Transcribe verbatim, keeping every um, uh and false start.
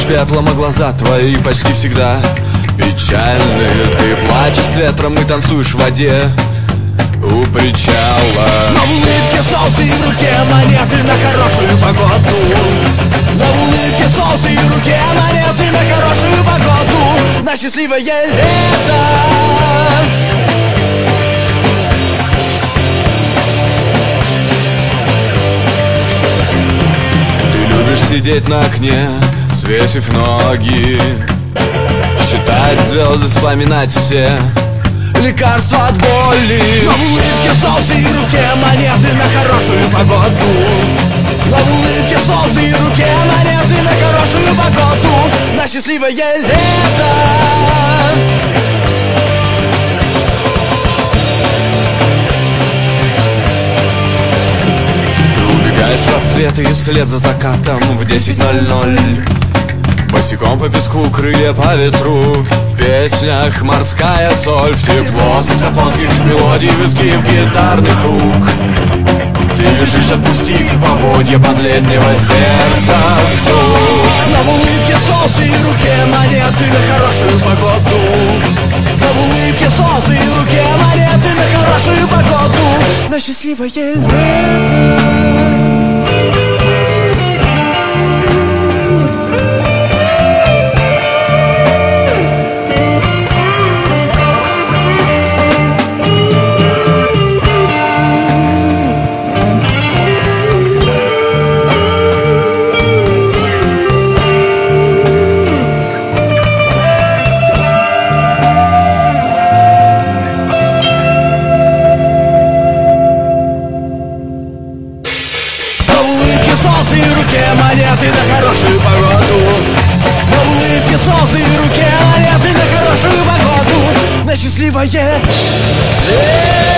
Сыпешь пеплом, а глаза твои почти всегда печальны. Ты плачешь с ветром и танцуешь в воде у причала. Но в улыбке солнце и в руке монеты на хорошую погоду. Но в улыбке солнце и в руке монеты на хорошую погоду. На счастливое лето. Сидеть на окне, свесив ноги, считать звезды, вспоминать все лекарства от боли. Но в улыбке солнце и в руке монеты на хорошую погоду. Но в улыбке солнце и в руке монеты на хорошую погоду. На счастливое лето. В рассвет и вслед за закатом в десять ноль ноль босиком по песку, крылья по ветру. В песнях морская соль, в тепло саксофонских мелодий, в изгиб гитарных рук. Ты лежишь, отпустив поводья под летнего сердца стук. Но в улыбке солнце и в руке монеты на хорошую погоду. Но в улыбке солнце и в руке монеты на хорошую погоду. На счастливое лето. Солнце и в руке монеты на хорошую погоду. На улыбке солнце и в руке монеты на хорошую погоду. На счастливое лето.